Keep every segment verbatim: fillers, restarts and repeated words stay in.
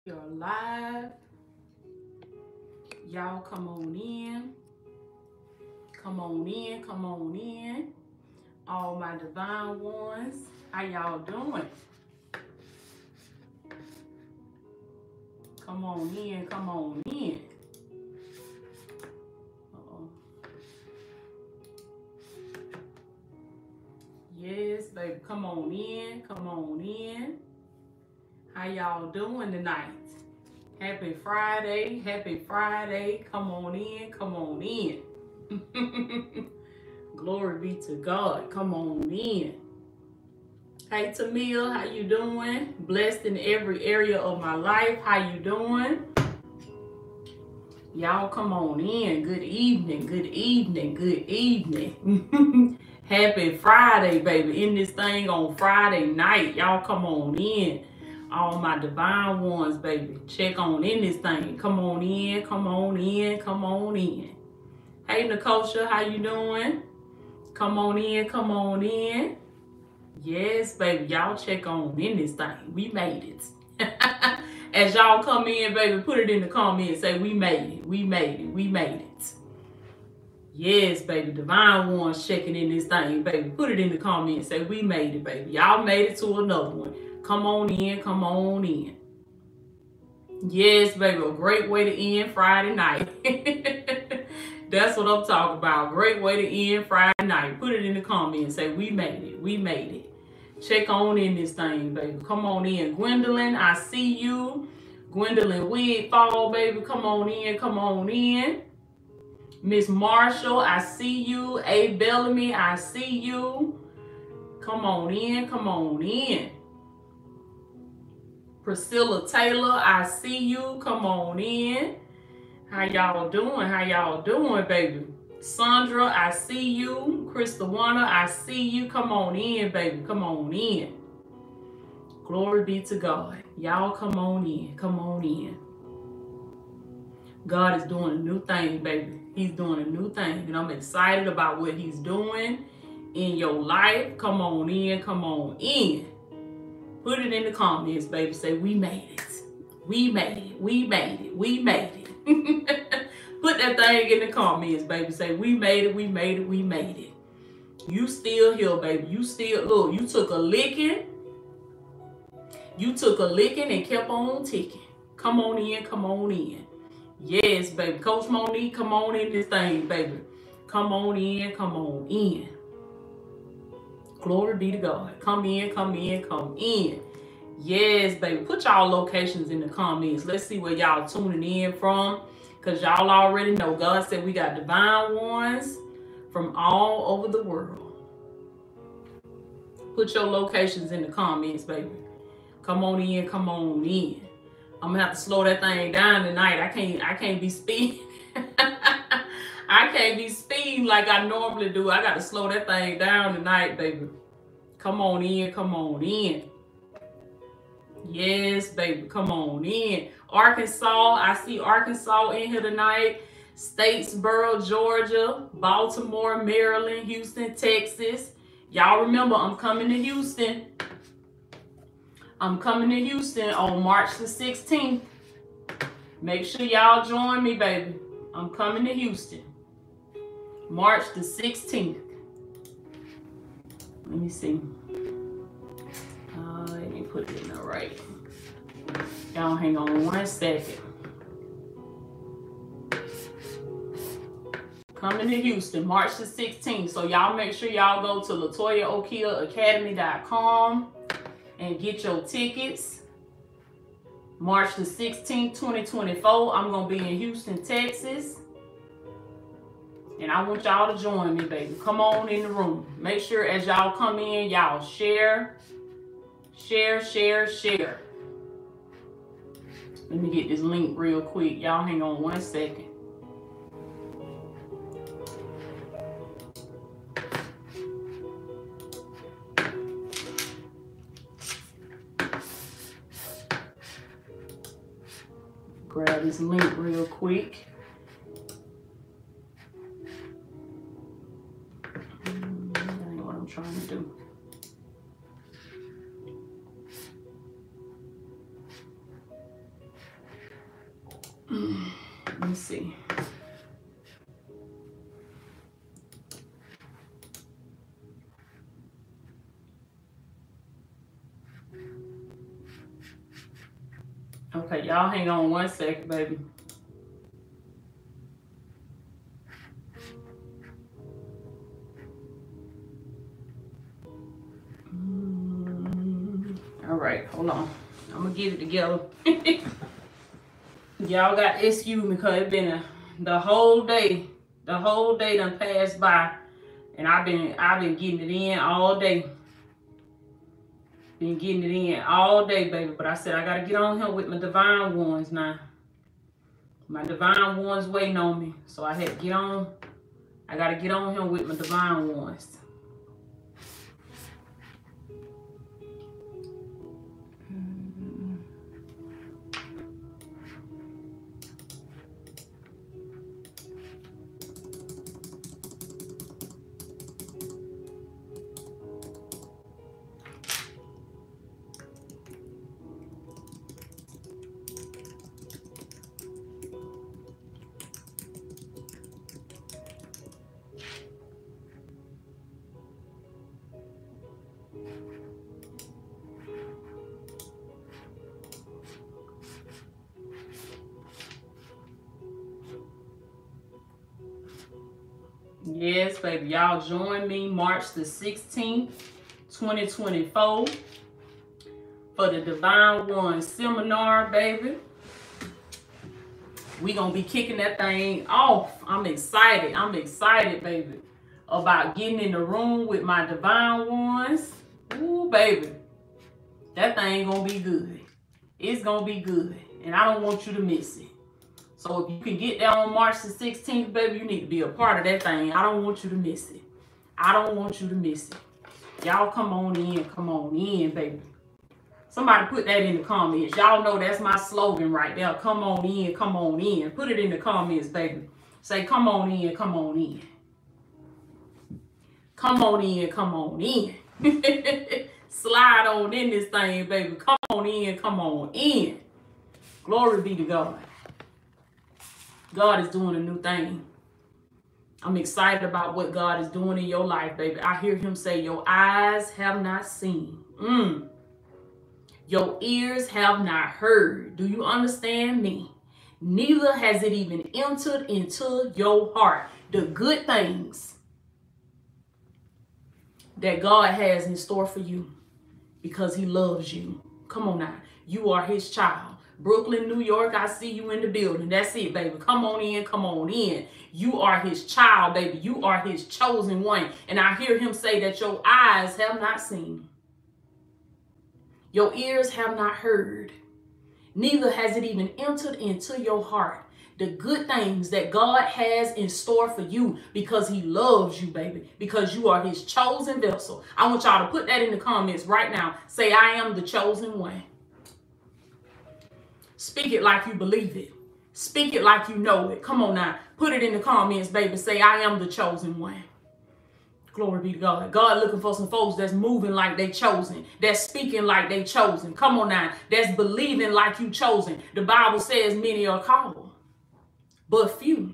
We are live. Y'all come on in. Come on in. Come on in. All my divine ones. How y'all doing? Come on in. Come on in. Uh-oh. Yes, baby. Come on in. Come on in. How y'all doing tonight? Happy Friday. Happy Friday. Come on in. Come on in. Glory be to God. Come on in. Hey Tamia, how you doing? Blessed in every area of my life. How you doing? Y'all come on in. Good evening. Good evening. Good evening. Happy Friday, baby. In this thing on Friday night. Y'all come on in. All my divine ones, baby. Check on in this thing. Come on in. Come on in. Come on in. Hey Nikosha, how you doing? Come on in. Come on in. Yes, baby. Y'all check on in this thing. We made it. As y'all come in, baby, put it in the comments. Say, we made it. We made it. We made it. Yes, baby. Divine ones checking in this thing, baby. Put it in the comments. Say, we made it, baby. Y'all made it to another one. Come on in. Come on in. Yes, baby. A great way to end Friday night. That's what I'm talking about. Great way to end Friday night. Put it in the comments. Say, we made it. We made it. Check on in this thing, baby. Come on in. Gwendolyn, I see you. Gwendolyn Wigfall, baby. Come on in. Come on in. Miss Marshall, I see you. A. Bellamy, I see you. Come on in. Come on in. Priscilla Taylor, I see you. Come on in. How y'all doing? How y'all doing, baby? Sandra, I see you. Christawana, I see you. Come on in, baby. Come on in. Glory be to God. Y'all come on in. Come on in. God is doing a new thing, baby. He's doing a new thing. And I'm excited about what he's doing in your life. Come on in. Come on in. Put it in the comments, baby. Say, we made it. We made it. We made it. We made it. Put that thing in the comments, baby. Say, we made it. We made it. We made it. You still here, baby. You still, look, you took a licking. You took a licking and kept on ticking. Come on in. Come on in. Yes, baby. Coach Monique, come on in this thing, baby. Come on in. Come on in. Glory be to God. Come in. Come in. Come in. Yes, baby. Put y'all locations in the comments. Let's see where y'all tuning in from. Because y'all already know God said we got divine ones from all over the world. Put your locations in the comments, baby. Come on in. Come on in. I'm gonna have to slow that thing down tonight. I can't I can't be speeding. I can't be speeding like I normally do. I got to slow that thing down tonight, baby. Come on in. Come on in. Yes, baby. Come on in. Arkansas. I see Arkansas in here tonight. Statesboro, Georgia. Baltimore, Maryland. Houston, Texas. Y'all remember, I'm coming to Houston. I'm coming to Houston on March the sixteenth. Make sure y'all join me, baby. I'm coming to Houston. March the sixteenth. Let me see. Uh, let me put it in the right. Y'all hang on one second. Coming to Houston, March the sixteenth. So y'all make sure y'all go to latoya okia academy dot com and get your tickets. March the sixteenth, twenty twenty-four. I'm going to be in Houston, Texas. And I want y'all to join me, baby. Come on in the room. Make sure as y'all come in, y'all share, share, share, share. Let me get this link real quick. Y'all hang on one second. Grab this link real quick. That ain't what I'm trying to do. Let me see. Okay, y'all hang on one second, baby. Mm, all right, hold on. I'm gonna get it together. Y'all got to excuse me because it's been a, the whole day. The whole day done passed by, and I've been I've been getting it in all day. Been getting it in all day, baby. But I said I gotta get on here with my divine ones now. My divine ones waiting on me, so I had to get on. I gotta get on here with my divine ones. Yes, baby. Y'all join me March the sixteenth, twenty twenty-four for the Divine One Seminar, baby. We gonna be kicking that thing off. I'm excited. I'm excited, baby, about getting in the room with my Divine Ones. Ooh, baby. That thing gonna be good. It's gonna be good. And I don't want you to miss it. So if you can get there on March the sixteenth, baby, you need to be a part of that thing. I don't want you to miss it. I don't want you to miss it. Y'all come on in, come on in, baby. Somebody put that in the comments. Y'all know that's my slogan right there. Come on in, come on in. Put it in the comments, baby. Say, come on in, come on in. Come on in, come on in. Slide on in this thing, baby. Come on in, come on in. Glory be to God. God is doing a new thing. I'm excited about what God is doing in your life, baby. I hear him say, your eyes have not seen. Mm. Your ears have not heard. Do you understand me? Neither has it even entered into your heart the good things that God has in store for you because he loves you. Come on now. You are his child. Brooklyn, New York, I see you in the building. That's it, baby. Come on in, come on in. You are his child, baby. You are his chosen one. And I hear him say that your eyes have not seen. Your ears have not heard. Neither has it even entered into your heart the good things that God has in store for you because he loves you, baby, because you are his chosen vessel. I want y'all to put that in the comments right now. Say, I am the chosen one. Speak it like you believe it. Speak it like you know it. Come on now. Put it in the comments, baby. Say, I am the chosen one. Glory be to God. God looking for some folks that's moving like they chosen. That's speaking like they chosen. Come on now. That's believing like you chosen. The Bible says many are called, but few.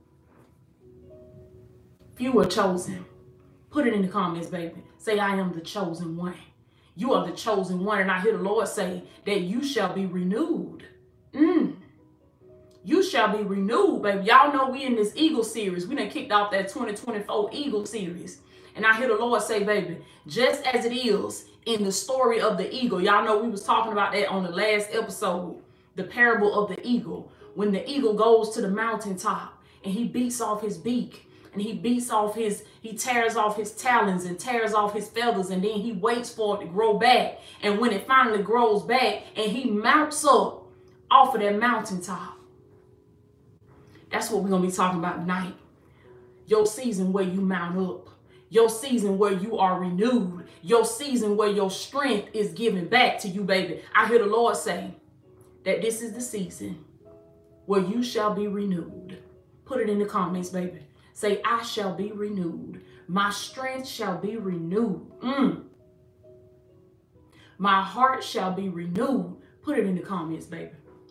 Few are chosen. Put it in the comments, baby. Say, I am the chosen one. You are the chosen one. And I hear the Lord say that you shall be renewed. Mm. You shall be renewed, baby. Y'all know we in this Eagle series. We done kicked off that twenty twenty-four Eagle series. And I hear the Lord say, baby, just as it is in the story of the eagle. Y'all know we was talking about that on the last episode. The parable of the eagle. When the eagle goes to the mountaintop and he beats off his beak. And he beats off his, he tears off his talons and tears off his feathers. And then he waits for it to grow back. And when it finally grows back and he mounts up off of that mountaintop. That's what we're going to be talking about tonight. Your season where you mount up. Your season where you are renewed. Your season where your strength is given back to you, baby. I hear the Lord say that this is the season where you shall be renewed. Put it in the comments, baby. Say, I shall be renewed. My strength shall be renewed. Mm. My heart shall be renewed. Put it in the comments, baby.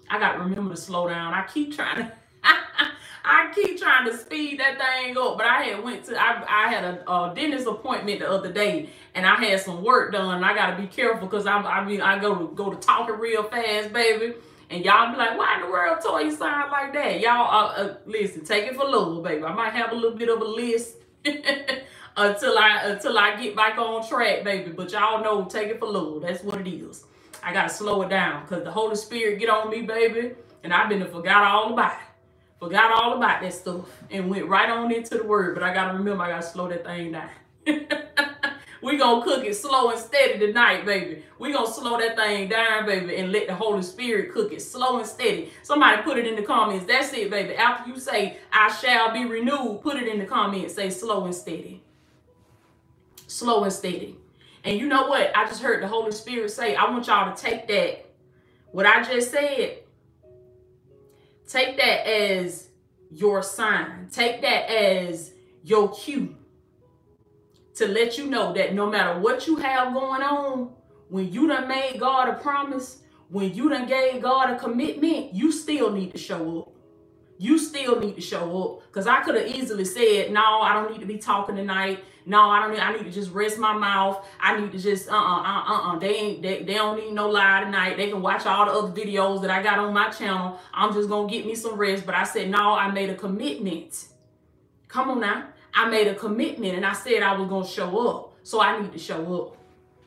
I got to remember to slow down. I keep trying to, I keep trying to speed that thing up, but I had went to, I, I had a, a dentist appointment the other day, and I had some work done. And I got to be careful because I, I mean, I go to go to talking real fast, baby. And y'all be like, why in the world Toya sound like that? Y'all, uh, uh, listen, take it for love, baby. I might have a little bit of a list until I until I get back on track, baby. But y'all know, take it for love. That's what it is. I got to slow it down because the Holy Spirit get on me, baby. And I've been to forgot all about it. Forgot all about that stuff and went right on into the word. But I got to remember, I got to slow that thing down. We gonna cook it slow and steady tonight, baby. We gonna slow that thing down, baby, and let the Holy Spirit cook it slow and steady. Somebody put it in the comments. That's it, baby. After you say, I shall be renewed, put it in the comments. Say slow and steady. Slow and steady. And you know what? I just heard the Holy Spirit say, I want y'all to take that, what I just said, take that as your sign. Take that as your cue. To let you know that no matter what you have going on, when you done made God a promise, when you done gave God a commitment, you still need to show up. You still need to show up. Because I could have easily said, no, I don't need to be talking tonight. No, I don't need, I need to just rest my mouth. I need to just, uh-uh, uh-uh, they ain't, they, they don't need no lie tonight. They can watch all the other videos that I got on my channel. I'm just going to get me some rest. But I said, no, I made a commitment. Come on now. I made a commitment and I said I was going to show up. So I need to show up.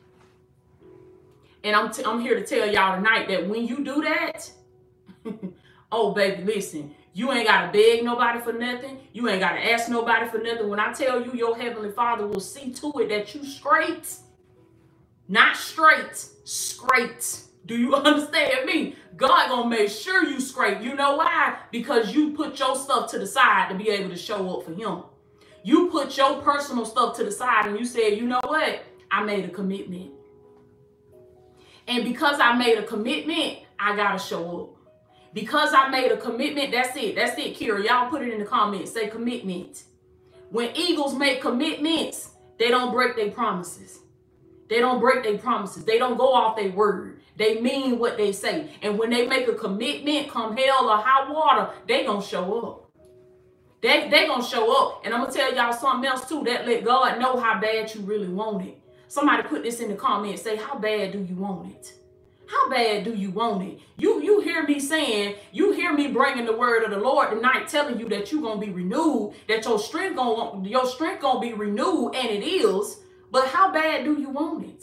And I'm, t I'm here to tell y'all tonight that when you do that, oh, baby, listen, you ain't got to beg nobody for nothing. You ain't got to ask nobody for nothing. When I tell you your Heavenly Father will see to it that you straight, not straight, straight. Do you understand me? God gonna make sure you straight. You know why? Because you put your stuff to the side to be able to show up for him. You put your personal stuff to the side and you said, you know what? I made a commitment. And because I made a commitment, I got to show up. Because I made a commitment, that's it. That's it, Kira. Y'all put it in the comments. Say commitment. When eagles make commitments, they don't break their promises. They don't break their promises. They don't go off their word. They mean what they say. And when they make a commitment, come hell or high water, they gonna show up. They they gonna show up. And I'm gonna tell y'all something else too. That let God know how bad you really want it. Somebody put this in the comments. Say, how bad do you want it? How bad do you want it? You you hear me saying, you hear me bringing the word of the Lord tonight, telling you that you're gonna be renewed, that your strength gonna your strength gonna be renewed, and it is. But how bad do you want it?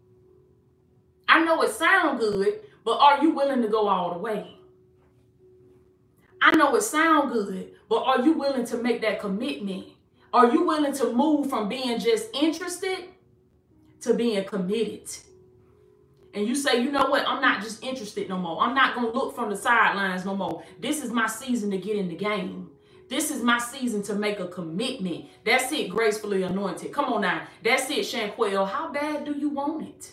I know it sounds good, but are you willing to go all the way? I know it sounds good, but are you willing to make that commitment? Are you willing to move from being just interested to being committed? And you say, you know what? I'm not just interested no more. I'm not going to look from the sidelines no more. This is my season to get in the game. This is my season to make a commitment. That's it, Gracefully Anointed. Come on now. That's it, Shanquelle. How bad do you want it?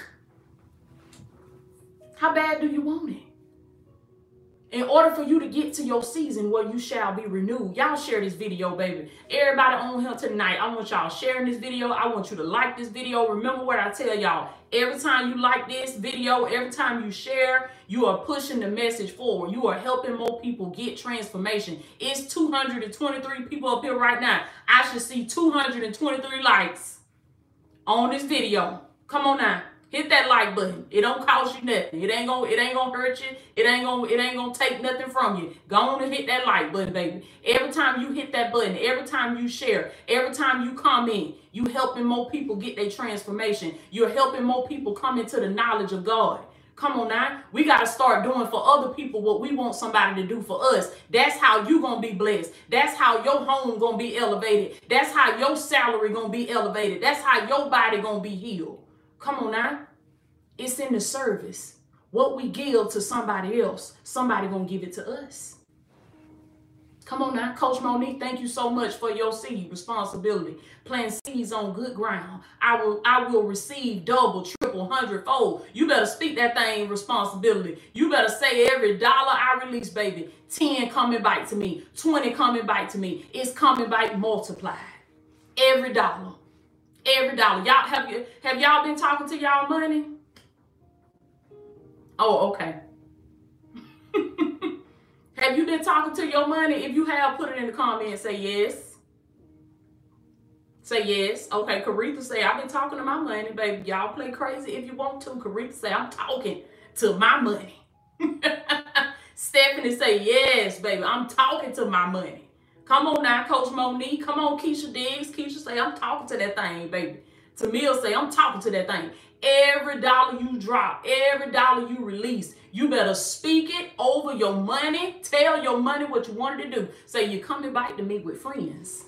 How bad do you want it? In order for you to get to your season where you shall be renewed. Y'all share this video, baby. Everybody on here tonight, I want y'all sharing this video. I want you to like this video. Remember what I tell y'all. Every time you like this video, every time you share, you are pushing the message forward. You are helping more people get transformation. It's two hundred twenty-three people up here right now. I should see two hundred twenty-three likes on this video. Come on now. Hit that like button. It don't cost you nothing. It ain't gonna, it ain't gonna hurt you. It ain't gonna, it ain't gonna take nothing from you. Go on and hit that like button, baby. Every time you hit that button, every time you share, every time you comment, you helping more people get their transformation. You're helping more people come into the knowledge of God. Come on now. We got to start doing for other people what we want somebody to do for us. That's how you going to be blessed. That's how your home going to be elevated. That's how your salary going to be elevated. That's how your body going to be healed. Come on now. It's in the service. What we give to somebody else, somebody gonna give it to us. Come on now. Coach Monique, thank you so much for your seed responsibility. Plant seeds on good ground. I will, I will receive double, triple, hundredfold. You better speak that thing responsibility. You better say every dollar I release, baby, ten coming back to me, twenty coming back to me. It's coming back multiplied. Every dollar. Every dollar. Y'all have you have y'all been talking to y'all money? Oh, okay. Have you been talking to your money? If you have, put it in the comments. Say yes. Say yes. Okay, Caretha say, I've been talking to my money, baby. Y'all play crazy if you want to. Caretha say, I'm talking to my money. Stephanie say, yes, baby. I'm talking to my money. Come on now, Coach Monique. Come on, Keisha Diggs. Keisha say, I'm talking to that thing, baby. Tamil say, I'm talking to that thing. Every dollar you drop, every dollar you release, you better speak it over your money. Tell your money what you wanted to do. Say, you coming back to me with friends.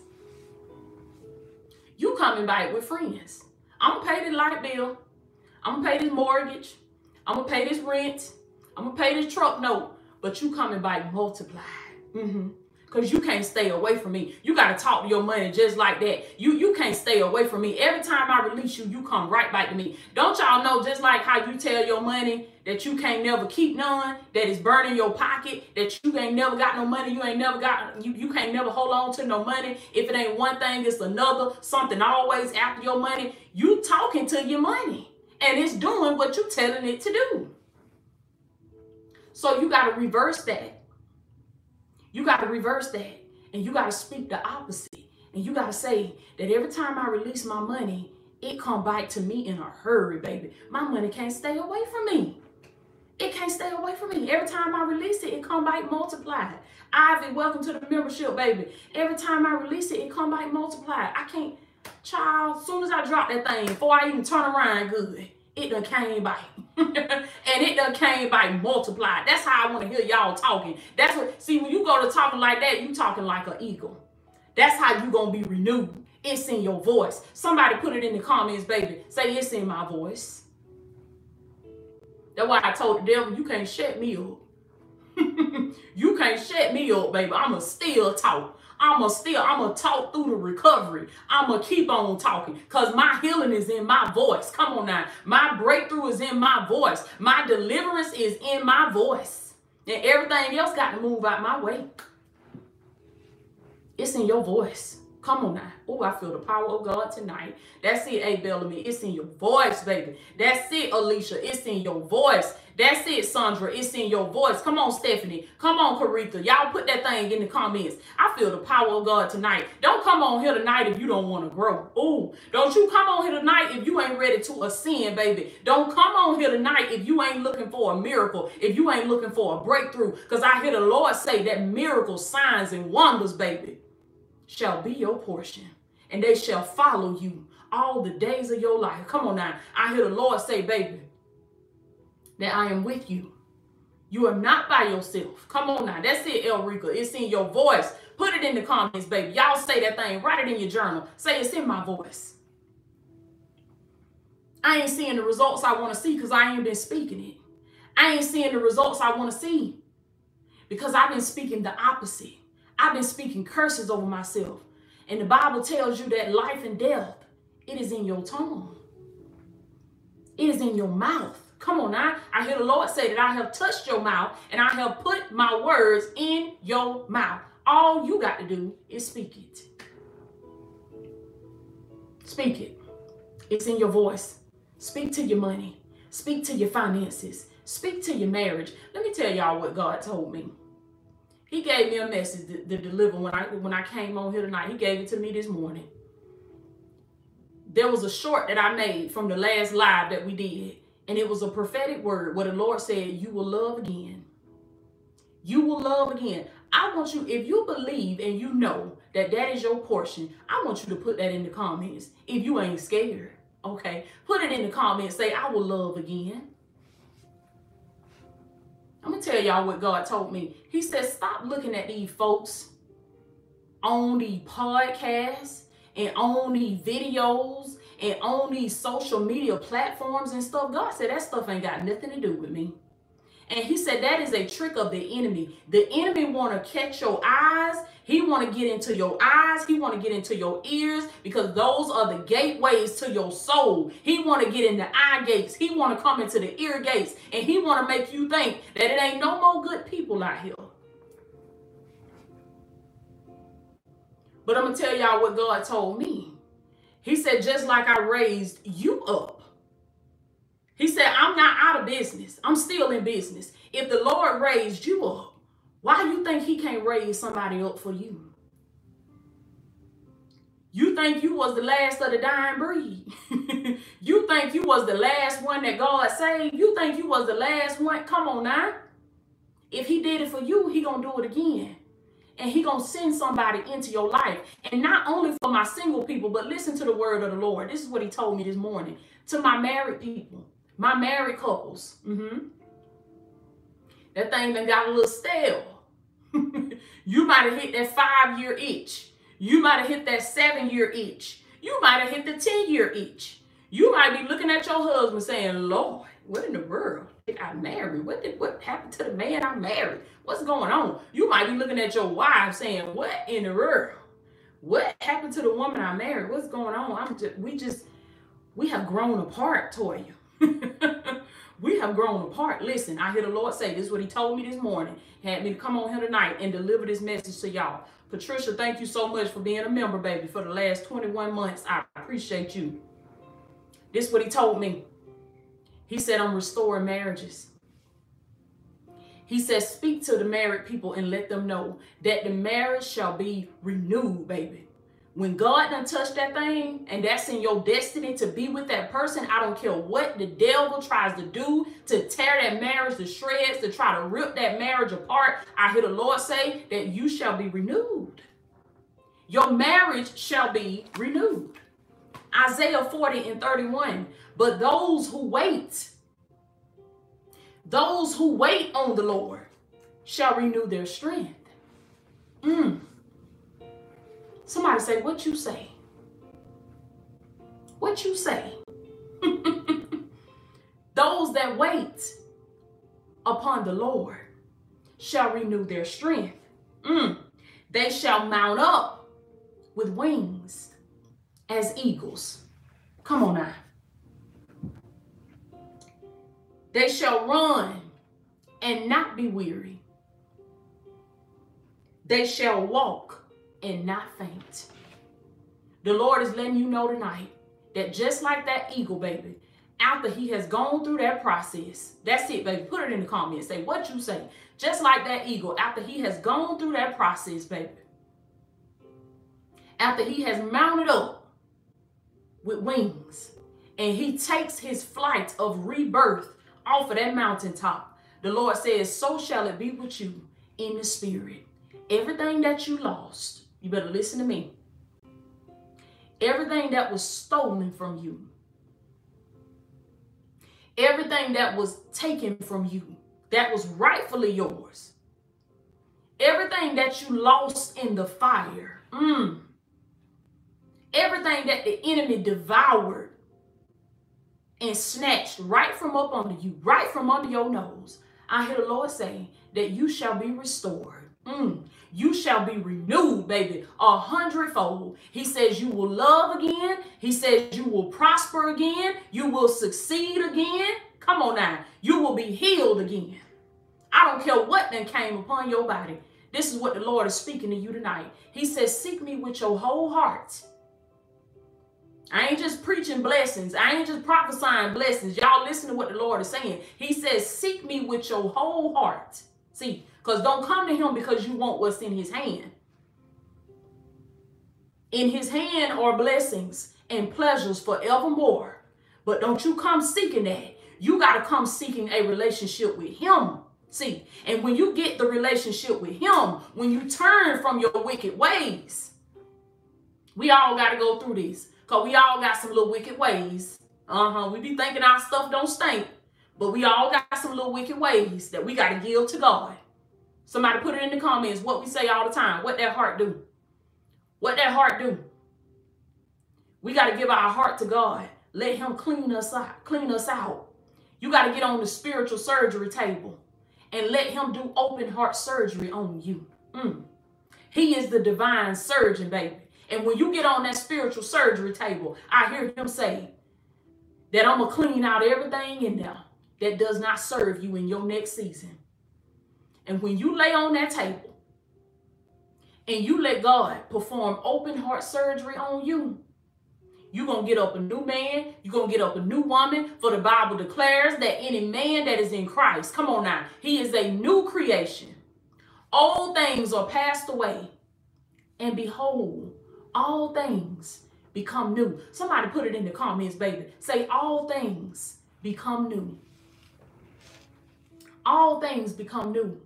You coming back with friends. I'm going to pay this light bill. I'm going to pay this mortgage. I'm going to pay this rent. I'm going to pay this truck note. But you coming back multiplied. Mm-hmm. Because you can't stay away from me. You got to talk to your money just like that. You, you can't stay away from me. Every time I release you, you come right back to me. Don't y'all know, just like how you tell your money that you can't never keep none, that it's burning your pocket, that you ain't never got no money, you ain't never got, you, you can't never hold on to no money. If it ain't one thing, it's another, something always after your money. You talking to your money, and it's doing what you telling it to do. So you got to reverse that. You got to reverse that, and you got to speak the opposite. And you got to say that every time I release my money, it come back to me in a hurry, baby. My money can't stay away from me. It can't stay away from me. Every time I release it, it come back multiplied. Ivy, welcome to the membership, baby. Every time I release it, it come back multiplied. I can't, child, as soon as I drop that thing, before I even turn around good, it done came back. And it done came back multiplied. That's how I want to hear y'all talking. That's what, see, when you go to talking like that, you talking like an eagle. That's how you going to be renewed. It's in your voice. Somebody put it in the comments, baby. Say, it's in my voice. That's why I told the devil, you can't shut me up. You can't shut me up, baby. I'ma still talk. I'ma still, I'ma talk through the recovery. I'ma keep on talking because my healing is in my voice. Come on now. My breakthrough is in my voice. My deliverance is in my voice. And everything else got to move out my way. It's in your voice. Come on now. Oh, I feel the power of God tonight. That's it, A. Bellamy. It's in your voice, baby. That's it, Alicia. It's in your voice. That's it, Sandra. It's in your voice. Come on, Stephanie. Come on, Caretha. Y'all put that thing in the comments. I feel the power of God tonight. Don't come on here tonight if you don't want to grow. Ooh, don't you come on here tonight if you ain't ready to ascend, baby. Don't come on here tonight if you ain't looking for a miracle, if you ain't looking for a breakthrough. Because I hear the Lord say that miracles, signs, and wonders, baby, shall be your portion, and they shall follow you all the days of your life. Come on now. I hear the Lord say, baby, that I am with you. You are not by yourself. Come on now. That's it, Elrica. It's in your voice. Put it in the comments, baby. Y'all say that thing. Write it in your journal. Say it's in my voice. I ain't seeing the results I want to see because I ain't been speaking it. I ain't seeing the results I want to see because I've been speaking the opposite. I've been speaking curses over myself. And the Bible tells you that life and death, it is in your tongue. It is in your mouth. Come on now. I hear the Lord say that I have touched your mouth and I have put my words in your mouth. All you got to do is speak it. Speak it. It's in your voice. Speak to your money. Speak to your finances. Speak to your marriage. Let me tell y'all what God told me. He gave me a message to, to deliver when I, when I came on here tonight. He gave it to me this morning. There was a short that I made from the last live that we did. And it was a prophetic word where the Lord said, you will love again. You will love again. I want you, if you believe and you know that that is your portion, I want you to put that in the comments. If you ain't scared, okay? Put it in the comments. Say, I will love again. I'm going to tell y'all what God told me. He said, stop looking at these folks on these podcasts and on these videos and on these social media platforms and stuff. God said that stuff ain't got nothing to do with me. And he said that is a trick of the enemy. The enemy want to catch your eyes. He want to get into your eyes. He want to get into your ears because those are the gateways to your soul. He want to get in the eye gates. He want to come into the ear gates. And he want to make you think that it ain't no more good people out here. But I'm going to tell y'all what God told me. He said, just like I raised you up. He said, I'm not out of business. I'm still in business. If the Lord raised you up, Why you think he can't raise somebody up for you? You think you was the last of the dying breed. You think you was the last one that God saved. You think you was the last one. Come on now. If he did it for you, he gonna do it again. And he gonna send somebody into your life. And not only for my single people, but listen to the word of the Lord. This is what he told me this morning. To my married people, my married couples. Mm-hmm. That thing done got a little stale. You might have hit that five-year itch. You might have hit that seven-year itch. You might have hit the ten-year itch. You might be looking at your husband saying, Lord, what in the world did I marry? What did what happened to the man I married? What's going on? You might be looking at your wife saying, what in the world? What happened to the woman I married? What's going on? I'm just, we just, we have grown apart, Toya. We have grown apart. Listen, I hear the Lord say, this is what he told me this morning. Had me to come on here tonight and deliver this message to y'all. Patricia, thank you so much for being a member, baby, for the last twenty-one months. I appreciate you. This is what he told me. He said, I'm restoring marriages. He says, speak to the married people and let them know that the marriage shall be renewed, baby. When God done touched that thing and that's in your destiny to be with that person, I don't care what the devil tries to do to tear that marriage to shreds, to try to rip that marriage apart. I hear the Lord say that you shall be renewed. Your marriage shall be renewed. Isaiah forty and thirty-one. But those who wait, those who wait on the Lord shall renew their strength. Mm. Somebody say, what you say? What you say? Those that wait upon the Lord shall renew their strength. Mm. They shall mount up with wings as eagles. Come on now. They shall run and not be weary. They shall walk and not faint. The Lord is letting you know tonight that just like that eagle, baby, after he has gone through that process, that's it, baby. Put it in the comments. Say what you say. Just like that eagle, after he has gone through that process, baby, after he has mounted up with wings and he takes his flight of rebirth off of that mountaintop, the Lord says, so shall it be with you in the spirit. Everything that you lost, you better listen to me. Everything that was stolen from you, everything that was taken from you, that was rightfully yours, everything that you lost in the fire, mm, everything that the enemy devoured and snatched right from up under you, right from under your nose, I hear the Lord say that you shall be restored. Mm. You shall be renewed, baby, a hundredfold. He says you will love again. He says you will prosper again. You will succeed again. Come on now. You will be healed again. I don't care what then came upon your body. This is what the Lord is speaking to you tonight. He says, seek me with your whole heart. I ain't just preaching blessings. I ain't just prophesying blessings. Y'all listen to what the Lord is saying. He says, seek me with your whole heart. See, because don't come to him because you want what's in his hand. In his hand are blessings and pleasures forevermore. But don't you come seeking that. You got to come seeking a relationship with him. See, and when you get the relationship with him, when you turn from your wicked ways, we all got to go through this. Because we all got some little wicked ways. Uh-huh. We be thinking our stuff don't stink. But we all got some little wicked ways that we got to give to God. Somebody put it in the comments what we say all the time. What that heart do? What that heart do? We got to give our heart to God. Let him clean us out. Clean us out. You got to get on the spiritual surgery table and let him do open heart surgery on you. Mm. He is the divine surgeon, baby. And when you get on that spiritual surgery table, I hear him say that I'm going to clean out everything in there that does not serve you in your next season. And when you lay on that table and you let God perform open heart surgery on you, you're going to get up a new man. You're going to get up a new woman. For the Bible declares that any man that is in Christ, come on now, he is a new creation. Old things are passed away, and behold, all things become new. Somebody put it in the comments, baby. Say, all things become new. All things become new.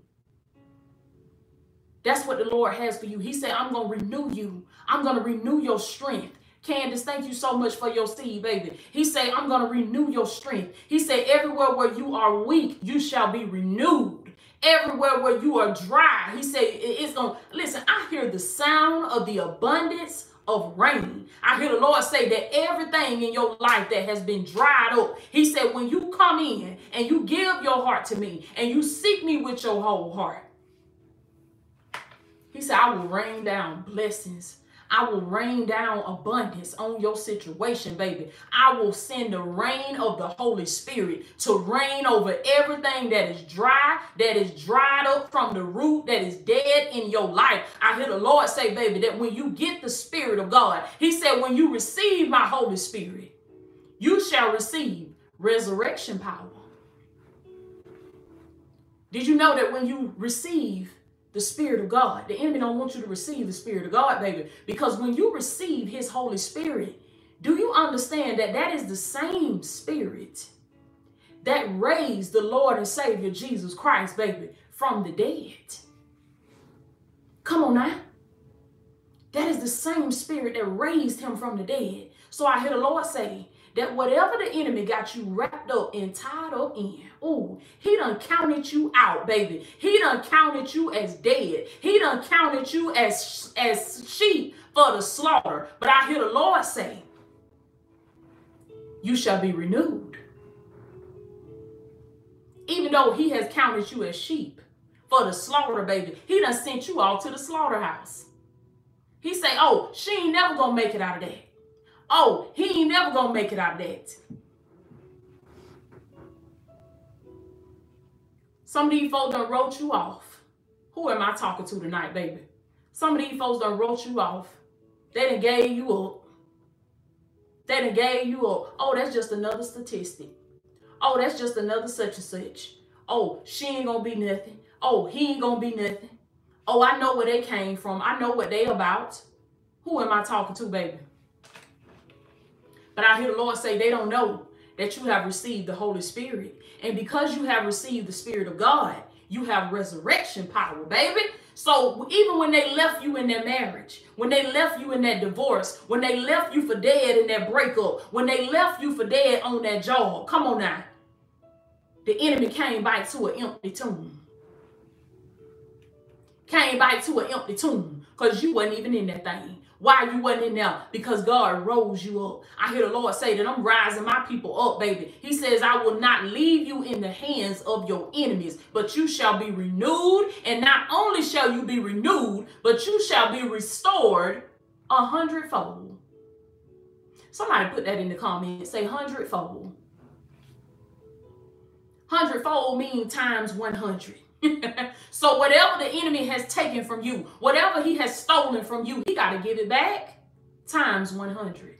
That's what the Lord has for you. He said, I'm going to renew you. I'm going to renew your strength. Candace, thank you so much for your seed, baby. He said, I'm going to renew your strength. He said, everywhere where you are weak, you shall be renewed. Everywhere where you are dry, he said, it's going to, listen, I hear the sound of the abundance of rain. I hear the Lord say that everything in your life that has been dried up, he said, when you come in and you give your heart to me and you seek me with your whole heart, he said, I will rain down blessings. I will rain down abundance on your situation, baby. I will send the rain of the Holy Spirit to rain over everything that is dry, that is dried up from the root, that is dead in your life. I hear the Lord say, baby, that when you get the Spirit of God, he said, when you receive my Holy Spirit, you shall receive resurrection power. Did you know that when you receive the Spirit of God, the enemy don't want you to receive the Spirit of God, baby, because when you receive his Holy Spirit, do you understand that that is the same Spirit that raised the Lord and Savior Jesus Christ, baby, from the dead? Come on now. That is the same Spirit that raised him from the dead. So I hear the Lord say that whatever the enemy got you wrapped up and tied up in, ooh, he done counted you out, baby. He done counted you as dead. He done counted you as, as sheep for the slaughter. But I hear the Lord say, you shall be renewed. Even though he has counted you as sheep for the slaughter, baby, he done sent you all to the slaughterhouse. He say, oh, she ain't never gonna make it out of that. Oh, he ain't never gonna make it out of that. Some of these folks done wrote you off. Who am I talking to tonight, baby? Some of these folks done wrote you off. They done gave you up. They done gave you up. Oh, that's just another statistic. Oh, that's just another such and such. Oh, she ain't gonna be nothing. Oh, he ain't gonna be nothing. Oh, I know where they came from. I know what they about. Who am I talking to, baby? But I hear the Lord say they don't know that you have received the Holy Spirit. And because you have received the Spirit of God, you have resurrection power, baby. So even when they left you in their marriage, when they left you in that divorce, when they left you for dead in that breakup, when they left you for dead on that job, come on now. The enemy came back to an empty tomb. Came back to an empty tomb because you wasn't even in that thing. Why you wasn't in there? Because God rose you up. I hear the Lord say that I'm rising my people up, baby. He says, I will not leave you in the hands of your enemies, but you shall be renewed. And not only shall you be renewed, but you shall be restored a hundredfold. Somebody put that in the comments. Say hundredfold. Hundredfold means times one hundred. So whatever the enemy has taken from you, whatever he has stolen from you, he got to give it back times one hundred.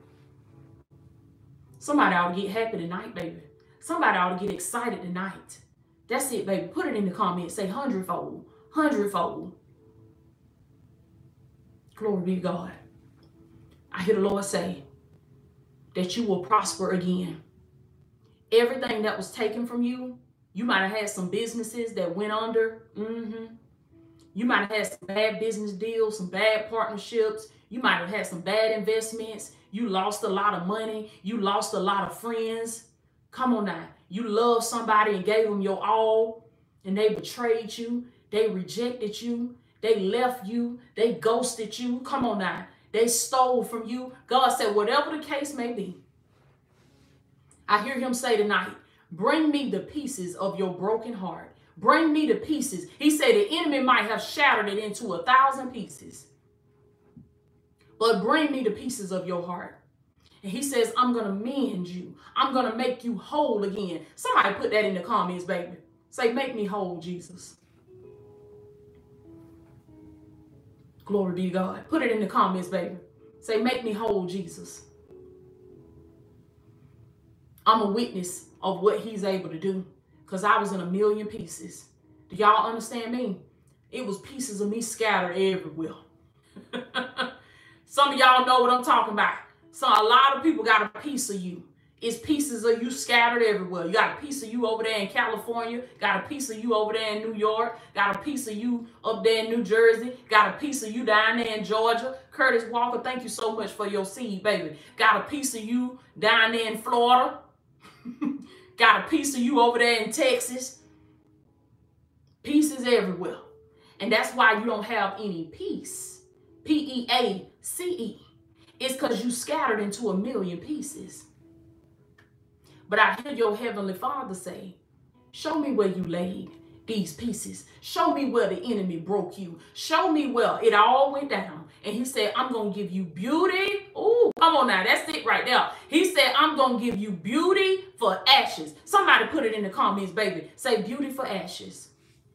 Somebody ought to get happy tonight, baby. Somebody ought to get excited tonight. That's it, baby. Put it in the comments. Say hundredfold, hundredfold. Glory be to God. I hear the Lord say that you will prosper again. Everything that was taken from you, you might have had some businesses that went under. Mm-hmm. You might have had some bad business deals, some bad partnerships. You might have had some bad investments. You lost a lot of money. You lost a lot of friends. Come on now. You loved somebody and gave them your all, and they betrayed you. They rejected you. They left you. They ghosted you. Come on now. They stole from you. God said, whatever the case may be, I hear him say tonight, bring me the pieces of your broken heart. Bring me the pieces. He said the enemy might have shattered it into a thousand pieces. But bring me the pieces of your heart. And he says, I'm going to mend you. I'm going to make you whole again. Somebody put that in the comments, baby. Say, make me whole, Jesus. Glory be to God. Put it in the comments, baby. Say, make me whole, Jesus. I'm a witness of what he's able to do because I was in a million pieces. Do y'all understand me? It was pieces of me scattered everywhere. Some of y'all know what I'm talking about. So a lot of people got a piece of you. It's pieces of you scattered everywhere. You got a piece of you over there in California. Got a piece of you over there in New York. Got a piece of you up there in New Jersey. Got a piece of you down there in Georgia. Curtis Walker, thank you so much for your seed, baby. Got a piece of you down there in Florida. Got a piece of you over there in Texas. Pieces everywhere. And that's why you don't have any peace. P E A C E. It's because you scattered into a million pieces. But I hear your heavenly Father say, show me where you laid these pieces. Show me where the enemy broke you. Show me where it all went down. And he said, I'm going to give you beauty. Oh, come on now. That's it right there. He said, I'm going to give you beauty for ashes. Somebody put it in the comments, baby. Say beauty for ashes.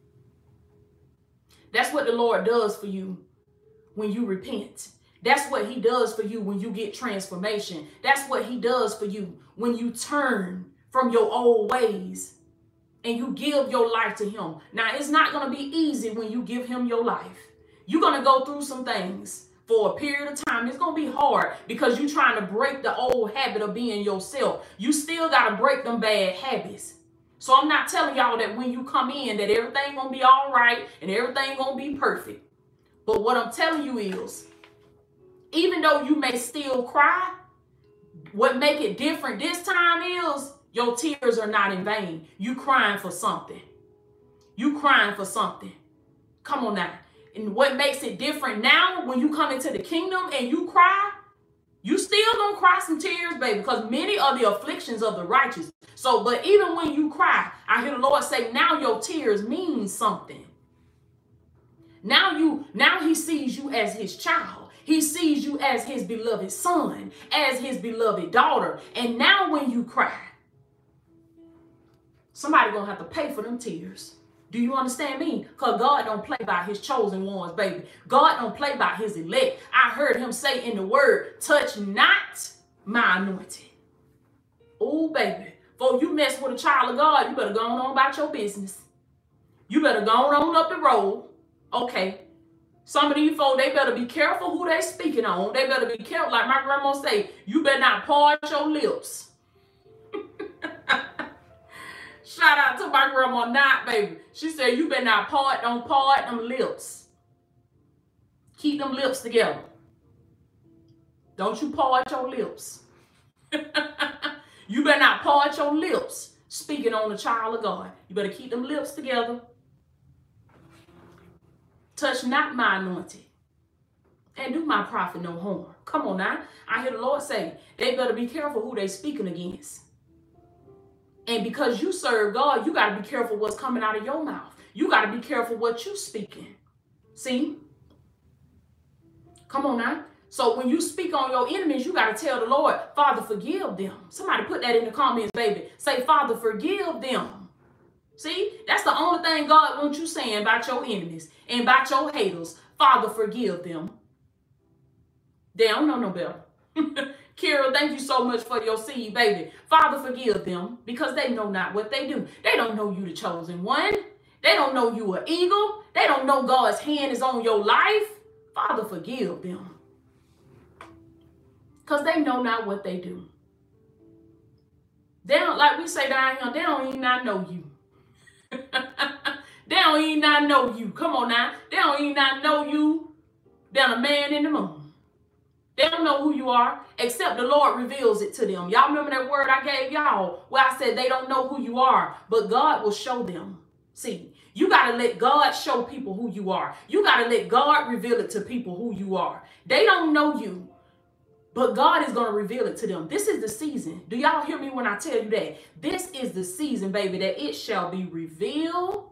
That's what the Lord does for you when you repent. That's what he does for you when you get transformation. That's what he does for you when you turn from your old ways and you give your life to him. Now, it's not going to be easy when you give him your life. You're going to go through some things for a period of time. It's going to be hard because you're trying to break the old habit of being yourself. You still got to break them bad habits. So I'm not telling y'all that when you come in that everything going to be all right and everything going to be perfect. But what I'm telling you is, even though you may still cry, what make it different this time is your tears are not in vain. You crying for something. You crying for something. Come on now. And what makes it different now when you come into the kingdom and you cry, you still gonna cry some tears, baby, because many are the afflictions of the righteous. So, but even when you cry, I hear the Lord say, now your tears mean something. Now you, now he sees you as his child. He sees you as his beloved son, as his beloved daughter. And now when you cry, somebody gonna have to pay for them tears. Do you understand me? Because God don't play by his chosen ones, baby. God don't play by his elect. I heard him say in the word, touch not my anointed. Oh, baby. Before you mess with a child of God, you better go on about your business. You better go on up the road. Okay. Some of these folks, they better be careful who they speaking on. They better be careful. Like my grandma say, you better not part your lips. Shout out to my grandma, not, baby. She said, you better not part, don't part them lips. Keep them lips together. Don't you part your lips. You better not part your lips speaking on the child of God. You better keep them lips together. Touch not my anointed, and do my prophet no harm. Come on now. I hear the Lord say, they better be careful who they speaking against. And because you serve God, you got to be careful what's coming out of your mouth. You got to be careful what you speaking. See? Come on now. So when you speak on your enemies, you got to tell the Lord, Father, forgive them. Somebody put that in the comments, baby. Say, Father, forgive them. See, that's the only thing God wants you saying about your enemies and about your haters. Father, forgive them. They don't know no better. Kira, thank you so much for your seed, baby. Father, forgive them because they know not what they do. They don't know you the chosen one. They don't know you an eagle. They don't know God's hand is on your life. Father, forgive them because they know not what they do. They don't, like we say down here, they don't even not know you. They don't even not know you. Come on now. They don't even not know you than a man in the moon. They don't know who you are, except the Lord reveals it to them. Y'all remember that word I gave y'all where I said they don't know who you are, but God will show them. See, you got to let God show people who you are. You got to let God reveal it to people who you are. They don't know you, but God is going to reveal it to them. This is the season. Do y'all hear me when I tell you that? This is the season, baby, that it shall be revealed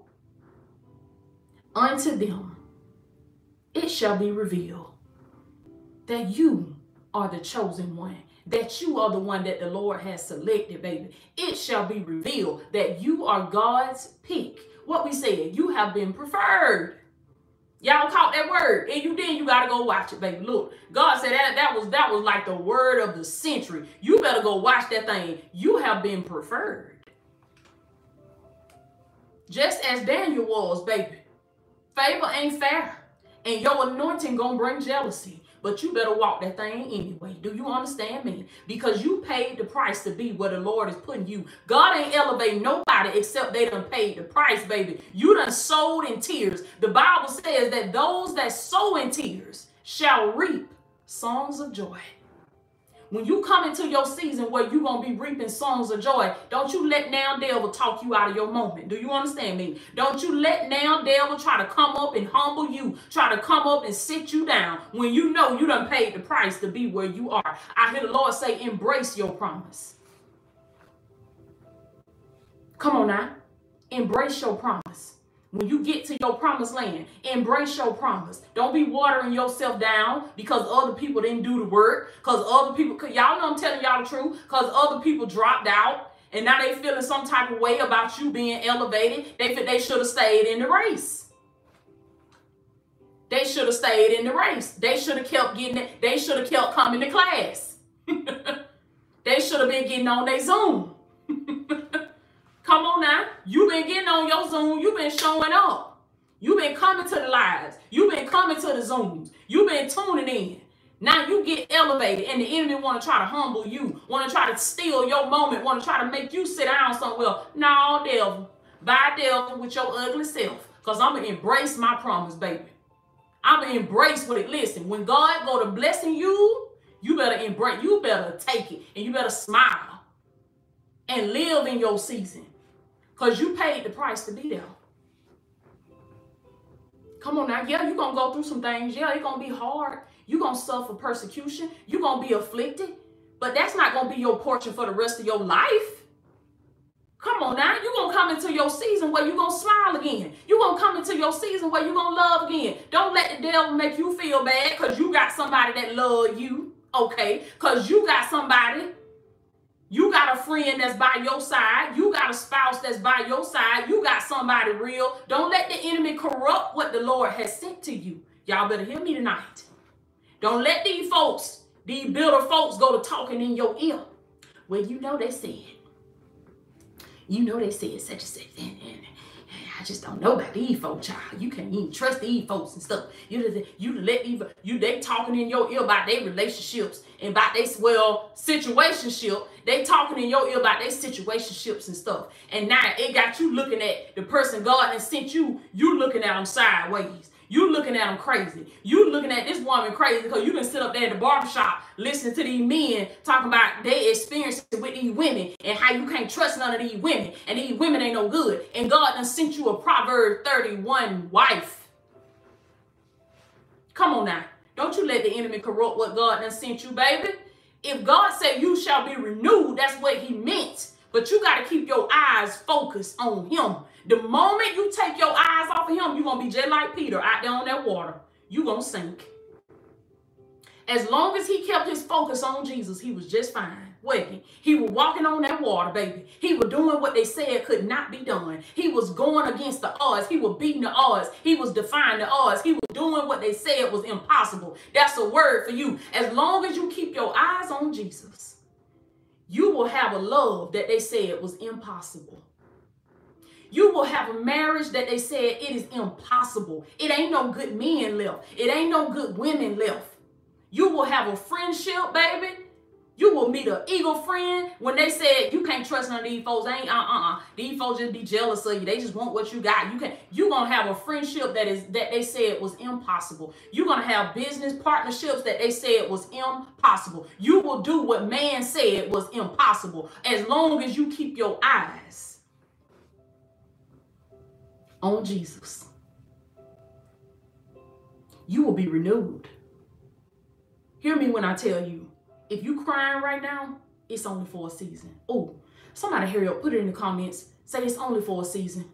unto them. It shall be revealed that you are the chosen one, that you are the one that the Lord has selected, baby. It shall be revealed that you are God's pick. What we said, you have been preferred. Y'all caught that word, and you did. You gotta go watch it, baby. Look, God said that that was that was like the word of the century. You better go watch that thing. You have been preferred, just as Daniel was, baby. Favor ain't fair. And your anointing gonna bring jealousy. But you better walk that thing anyway. Do you understand me? Because you paid the price to be where the Lord is putting you. God ain't elevating nobody except they done paid the price, baby. You done sowed in tears. The Bible says that those that sow in tears shall reap songs of joy. When you come into your season where you're going to be reaping songs of joy, don't you let now devil talk you out of your moment. Do you understand me? Don't you let now devil try to come up and humble you, try to come up and sit you down when you know you done paid the price to be where you are. I hear the Lord say, embrace your promise. Come on now. Embrace your promise. When you get to your promised land, embrace your promise. Don't be watering yourself down because other people didn't do the work. Because other people, y'all know I'm telling y'all the truth. Because other people dropped out and now they feeling some type of way about you being elevated. They feel they should have stayed in the race. They should have stayed in the race. They should have kept getting it. They should have kept coming to class. They should have been getting on their Zoom. Come on now. You've been getting on your Zoom. You've been showing up. You've been coming to the lives. You've been coming to the Zooms. You've been tuning in. Now you get elevated and the enemy want to try to humble you, want to try to steal your moment, want to try to make you sit down somewhere. No, devil. Bye, devil, with your ugly self. Because I'm going to embrace my promise, baby. I'm going to embrace what it. Listen, when God go to blessing you, you better embrace. You better take it and you better smile and live in your season. Because you paid the price to be there. Come on now. Yeah, you're going to go through some things. Yeah, it's going to be hard. You're going to suffer persecution. You're going to be afflicted. But that's not going to be your portion for the rest of your life. Come on now. You're going to come into your season where you're going to smile again. You're going to come into your season where you're going to love again. Don't let the devil make you feel bad because you got somebody that love you. Okay? Because you got somebody. You got a friend that's by your side. You got a spouse that's by your side. You got somebody real. Don't let the enemy corrupt what the Lord has sent to you. Y'all better hear me tonight. Don't let these folks, these builder folks go to talking in your ear. Well, you know they said. You know they said such and such. I just don't know about these folks, child. You can't even trust these folks and stuff. You you let even you they talking in your ear about their relationships and about their well situationship. They talking in your ear about their situationships and stuff. And now it got you looking at the person God has sent you. You looking at them sideways. You looking at them crazy. You looking at this woman crazy because you can sit up there at the barbershop listening to these men talking about their experiences with these women and how you can't trust none of these women and these women ain't no good. And God done sent you a Proverbs thirty-one wife. Come on now. Don't you let the enemy corrupt what God done sent you, baby. If God said you shall be renewed, that's what he meant. But you got to keep your eyes focused on him. The moment you take your eyes off of him, you're going to be just like Peter out there on that water. You're going to sink. As long as he kept his focus on Jesus, he was just fine. Wait, he was walking on that water, baby. He was doing what they said could not be done. He was going against the odds. He was beating the odds. He was defying the odds. He was doing what they said was impossible. That's a word for you. As long as you keep your eyes on Jesus, you will have a love that they said was impossible. You will have a marriage that they said it is impossible. It ain't no good men left. It ain't no good women left. You will have a friendship, baby. You will meet an eagle friend when they said you can't trust none of these folks. They ain't uh-uh-uh. These folks just be jealous of you. They just want what you got. You can you're gonna have a friendship that is that they said was impossible. You're gonna have business partnerships that they said was impossible. You will do what man said was impossible as long as you keep your eyes on Jesus. You will be renewed. Hear me when I tell you, if you crying right now, it's only for a season. Oh, somebody hurry up, put it in the comments. Say it's only for a season.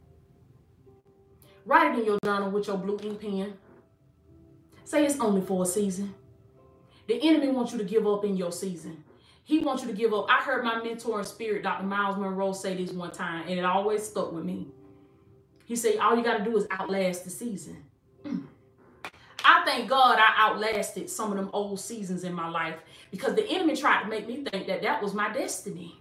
Write it in your journal with your blue ink pen. Say it's only for a season. The enemy wants you to give up in your season. He wants you to give up. I heard my mentor in spirit, Doctor Miles Monroe, say this one time, and it always stuck with me. He said, all you got to do is outlast the season. Mm. I thank God I outlasted some of them old seasons in my life because the enemy tried to make me think that that was my destiny.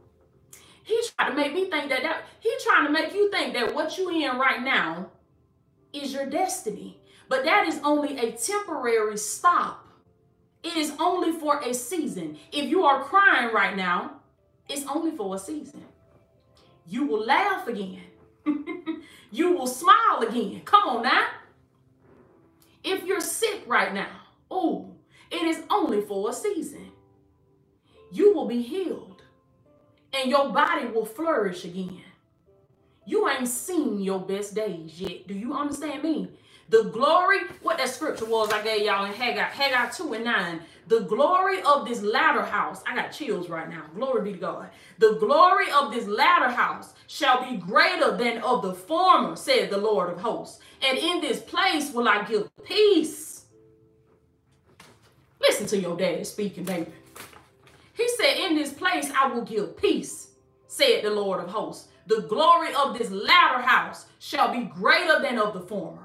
He tried to make me think that that, he trying to make you think that what you in right now is your destiny. But that is only a temporary stop. It is only for a season. If you are crying right now, it's only for a season. You will laugh again. You will smile again. Come on now. If you're sick right now, oh, it is only for a season. You will be healed and your body will flourish again. You ain't seen your best days yet. Do you understand me? The glory, what that scripture was I gave y'all in Haggai, Haggai two and nine. The glory of this latter house, I got chills right now. Glory be to God. The glory of this latter house shall be greater than of the former, said the Lord of hosts. And in this place will I give peace. Listen to your daddy speaking, baby. He said, in this place I will give peace, said the Lord of hosts. The glory of this latter house shall be greater than of the former.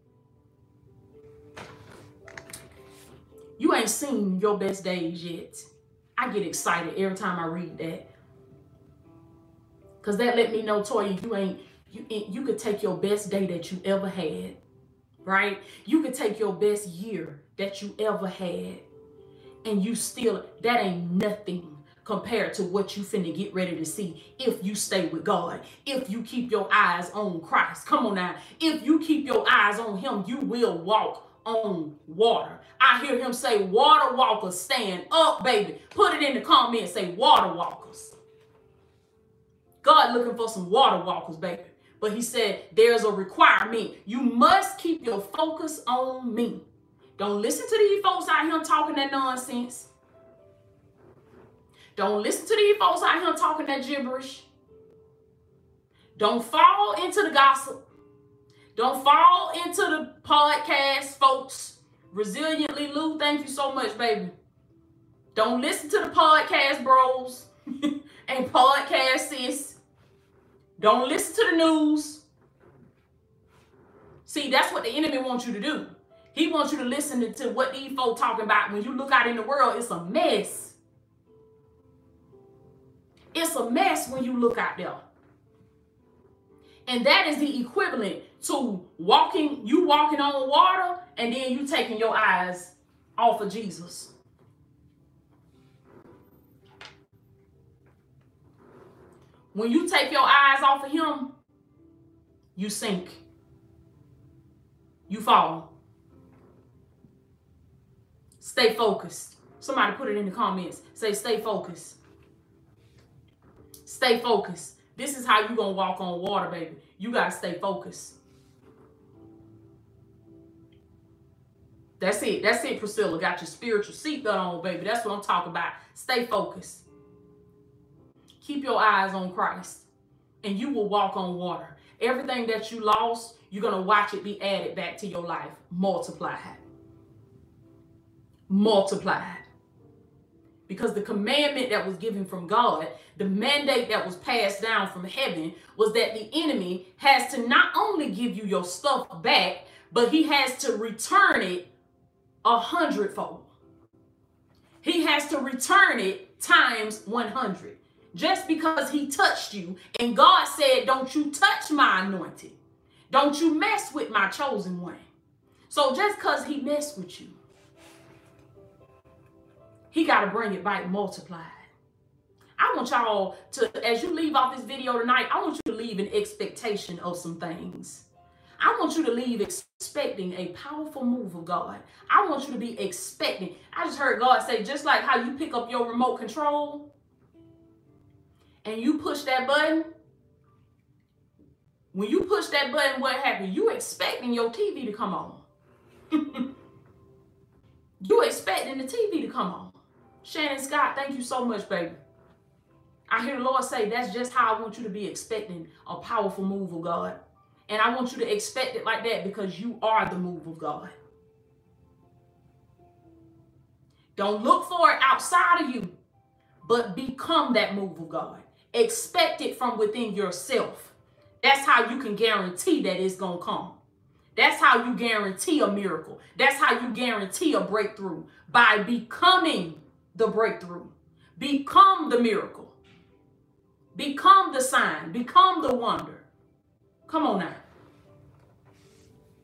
You ain't seen your best days yet. I get excited every time I read that. Because that let me know, Toya, you ain't, you, you could take your best day that you ever had, right? You could take your best year that you ever had, and you still, that ain't nothing compared to what you finna get ready to see if you stay with God, if you keep your eyes on Christ. Come on now. If you keep your eyes on him, you will walk on water. I hear him say, water walkers, stand up, baby. Put it in the comments, say water walkers. God looking for some water walkers, baby. But he said, there's a requirement. You must keep your focus on me. Don't listen to these folks out here talking that nonsense. Don't listen to these folks out here talking that gibberish. Don't fall into the gossip. Don't fall into the podcast, folks. Resiliently Lou, thank you so much, baby. Don't listen to the podcast bros and podcast sis. Don't listen to the news. See, that's what the enemy wants you to do. He wants you to listen to, to what these folks talking about. When you look out in the world, it's a mess. It's a mess when you look out there. And that is the equivalent to walking, you walking on water, and then you taking your eyes off of Jesus. When you take your eyes off of him, you sink. You fall. Stay focused. Somebody put it in the comments. Say, stay focused. Stay focused. This is how you're going to walk on water, baby. You got to stay focused. That's it. That's it, Priscilla. Got your spiritual seatbelt on, baby. That's what I'm talking about. Stay focused. Keep your eyes on Christ, and you will walk on water. Everything that you lost, you're going to watch it be added back to your life. Multiplied. Multiplied. Because the commandment that was given from God, the mandate that was passed down from heaven, was that the enemy has to not only give you your stuff back, but he has to return it a hundredfold. He has to return it times one hundred. Just because he touched you, and God said, don't you touch my anointed. Don't you mess with my chosen one. So just because he messed with you, he got to bring it back multiplied. I want y'all to, as you leave off this video tonight, I want you to leave an expectation of some things. I want you to leave expecting a powerful move of God. I want you to be expecting. I just heard God say, just like how you pick up your remote control and you push that button, when you push that button, what happens? You expecting your T V to come on. You expecting the T V to come on. Shannon Scott, thank you so much, baby. I hear the Lord say, that's just how I want you to be expecting a powerful move of God. And I want you to expect it like that because you are the move of God. Don't look for it outside of you, but become that move of God. Expect it from within yourself. That's how you can guarantee that it's going to come. That's how you guarantee a miracle. That's how you guarantee a breakthrough, by becoming the breakthrough. Become the miracle. Become the sign. Become the wonder. Come on now.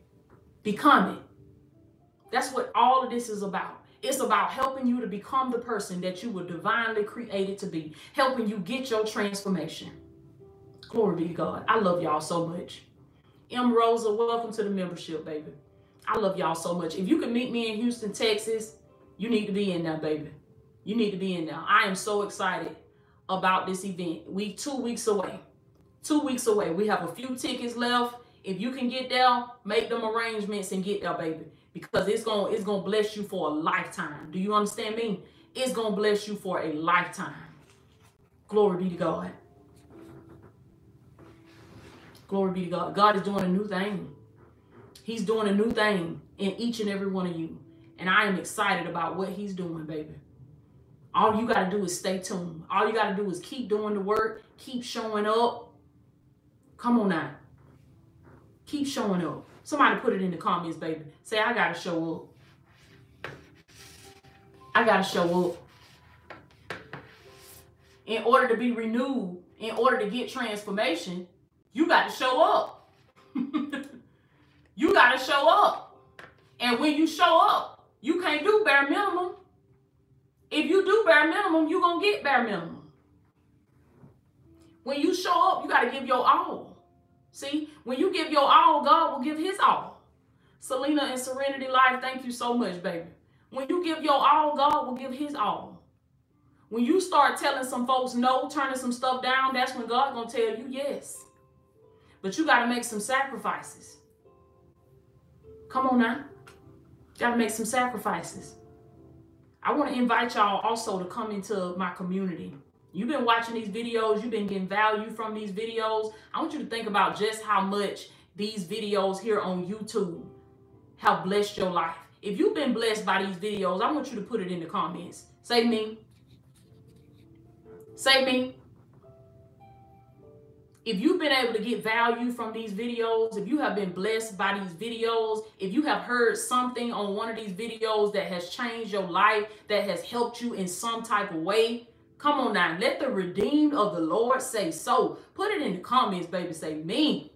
Become it. That's what all of this is about. It's about helping you to become the person that you were divinely created to be, helping you get your transformation. Glory be to God. I love y'all so much. M. Rosa, welcome to the membership, baby. I love y'all so much. If you can meet me in Houston, Texas, you need to be in there, baby. You need to be in there. I am so excited about this event. We two weeks away. Two weeks away. We have a few tickets left. If you can get there, make them arrangements and get there, baby. Because it's going it's gonna bless you for a lifetime. Do you understand me? It's going to bless you for a lifetime. Glory be to God. Glory be to God. God is doing a new thing. He's doing a new thing in each and every one of you. And I am excited about what he's doing, baby. All you got to do is stay tuned. All you got to do is keep doing the work. Keep showing up. Come on now. Keep showing up. Somebody put it in the comments, baby. Say, I got to show up. I got to show up. In order to be renewed, in order to get transformation, you got to show up. You got to show up. And when you show up, you can't do bare minimum. If you do bare minimum, you're going to get bare minimum. When you show up, you got to give your all. See, when you give your all, God will give his all. Selena and Serenity Life, thank you so much, baby. When you give your all, God will give his all. When you start telling some folks no, turning some stuff down, that's when God's going to tell you yes. But you got to make some sacrifices. Come on now. Got to make some sacrifices. I want to invite y'all also to come into my community. You've been watching these videos. You've been getting value from these videos. I want you to think about just how much these videos here on YouTube have blessed your life. If you've been blessed by these videos, I want you to put it in the comments. Say me. Say me. If you've been able to get value from these videos, if you have been blessed by these videos, if you have heard something on one of these videos that has changed your life, that has helped you in some type of way, come on now. Let the redeemed of the Lord say so. Put it in the comments, baby. Say me.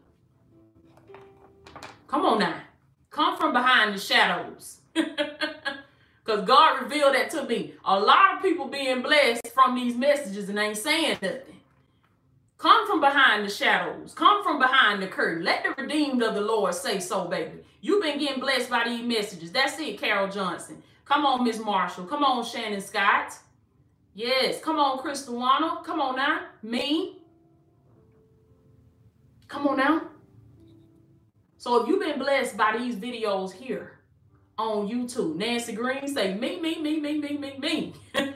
Come on now. Come from behind the shadows. Because God revealed that to me. A lot of people being blessed from these messages and ain't saying nothing. Come from behind the shadows. Come from behind the curtain. Let the redeemed of the Lord say so, baby. You've been getting blessed by these messages. That's it, Carol Johnson. Come on, Miss Marshall. Come on, Shannon Scott. Yes. Come on, Crystal Lana. Come on now. Me. Come on now. So if you've been blessed by these videos here on YouTube, Nancy Green, say me, me, me, me, me, me, me.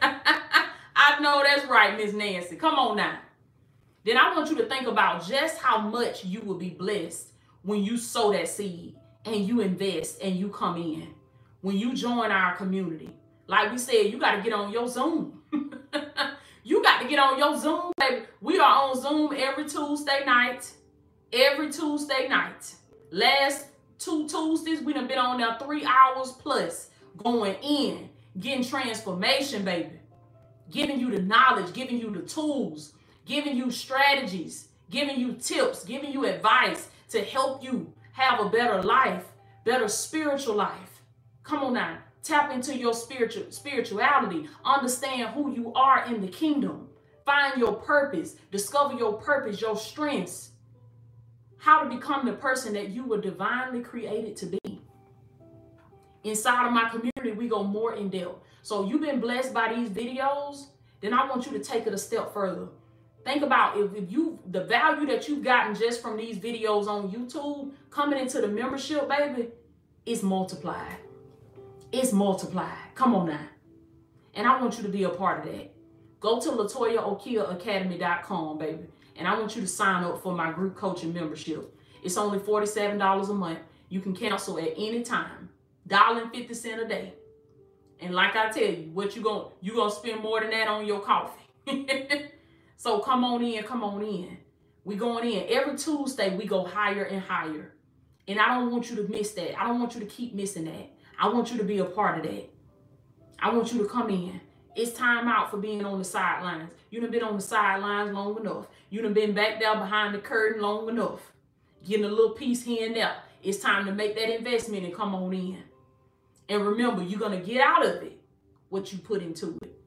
I know that's right, Miss Nancy. Come on now. Then I want you to think about just how much you will be blessed when you sow that seed and you invest and you come in. When you join our community. Like we said, you got to get on your Zoom. You got to get on your Zoom, baby. We are on Zoom every Tuesday night. Every Tuesday night. Last two Tuesdays, we done been on there three hours plus going in, getting transformation, baby. Giving you the knowledge, giving you the tools, giving you strategies, giving you tips, giving you advice to help you have a better life, better spiritual life. Come on now. Tap into your spiritual spirituality. Understand who you are in the kingdom. Find your purpose. Discover your purpose, your strengths. How to become the person that you were divinely created to be. Inside of my community, we go more in depth. So you've been blessed by these videos, then I want you to take it a step further. Think about if, if you, the value that you've gotten just from these videos on YouTube, coming into the membership, baby, is multiplied. It's multiplied. Come on now. And I want you to be a part of that. Go to Latoya Okia Academy dot com, baby. And I want you to sign up for my group coaching membership. It's only forty-seven dollars a month. You can cancel at any time. one dollar and fifty cents a day. And like I tell you, what you gonna, you gonna spend more than that on your coffee. So come on in, come on in. We going in. Every Tuesday, we go higher and higher. And I don't want you to miss that. I don't want you to keep missing that. I want you to be a part of that. I want you to come in. It's time out for being on the sidelines. You done been on the sidelines long enough. You done been back there behind the curtain long enough. Getting a little piece here and there. It's time to make that investment and come on in. And remember, you're going to get out of it what you put into it.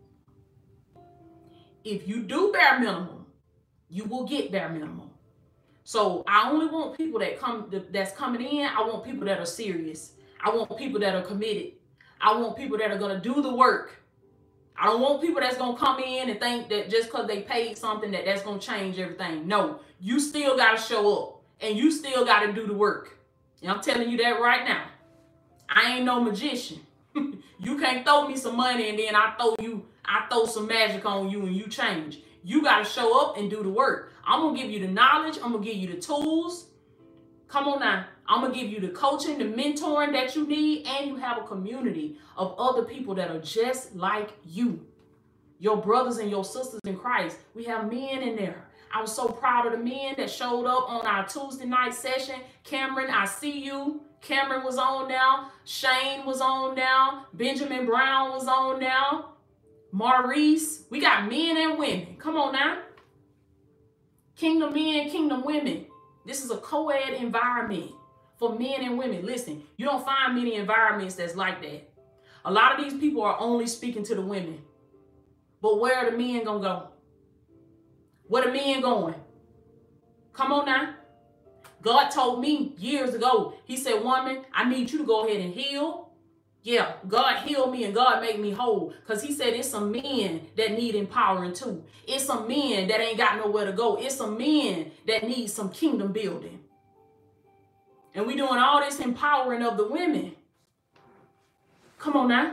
If you do bare minimum, you will get bare minimum. So I only want people that come that's coming in. I want people that are serious. I want people that are committed. I want people that are going to do the work. I don't want people that's going to come in and think that just because they paid something that that's going to change everything. No, you still got to show up and you still got to do the work. And I'm telling you that right now. I ain't no magician. You can't throw me some money and then I throw you, I throw some magic on you and you change. You got to show up and do the work. I'm going to give you the knowledge. I'm going to give you the tools. Come on now. I'm going to give you the coaching, the mentoring that you need, and you have a community of other people that are just like you. Your brothers and your sisters in Christ. We have men in there. I was so proud of the men that showed up on our Tuesday night session. Cameron, I see you. Cameron was on now. Shane was on now. Benjamin Brown was on now. Maurice. We got men and women. Come on now. Kingdom men, kingdom women. This is a co-ed environment for men and women. Listen, you don't find many environments that's like that. A lot of these people are only speaking to the women. But where are the men going to go? Where the men going? Come on now. God told me years ago, he said, woman, I need you to go ahead and heal. Yeah, God healed me and God made me whole. Because he said it's some men that need empowering too. It's some men that ain't got nowhere to go. It's some men that need some kingdom building. And we doing all this empowering of the women. Come on now.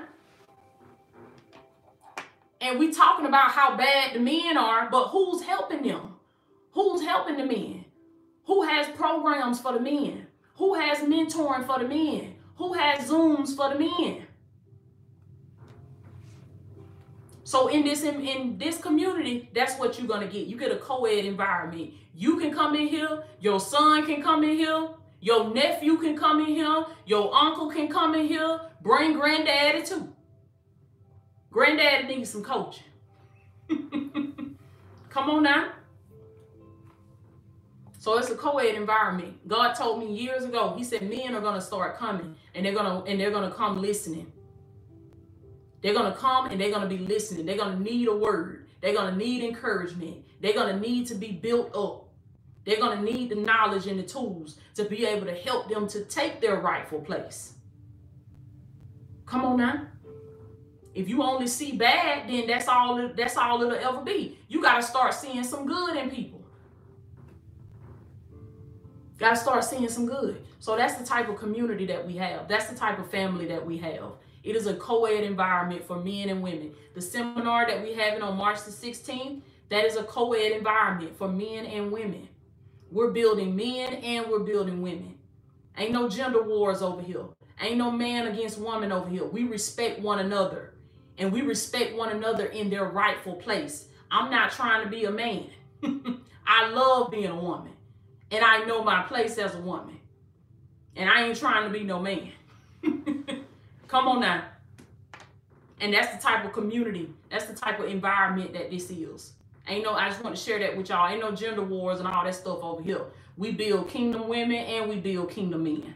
And we talking about how bad the men are, but who's helping them? Who's helping the men? Who has programs for the men? Who has mentoring for the men? Who has Zooms for the men? So in this in, in this community, that's what you're gonna get. You get a co-ed environment. You can come in here, your son can come in here, your nephew can come in here, your uncle can come in here, bring granddaddy too. Granddaddy needs some coaching. Come on now. So it's a co-ed environment. God told me years ago, he said men are going to start coming and they're going to and they're going to come listening. They're going to come and they're going to be listening. They're going to need a word. They're going to need encouragement. They're going to need to be built up. They're going to need the knowledge and the tools to be able to help them to take their rightful place. Come on now. If you only see bad, then that's all, that's all it'll ever be. You got to start seeing some good in people. Got to start seeing some good. So that's the type of community that we have. That's the type of family that we have. It is a co-ed environment for men and women. The seminar that we having on March the sixteenth, that is a co-ed environment for men and women. We're building men and we're building women. Ain't no gender wars over here. Ain't no man against woman over here. We respect one another. And we respect one another in their rightful place. I'm not trying to be a man. I love being a woman. And I know my place as a woman. And I ain't trying to be no man. Come on now. And that's the type of community, that's the type of environment that this is. Ain't no, I just want to share that with y'all. Ain't no gender wars and all that stuff over here. We build kingdom women and we build kingdom men.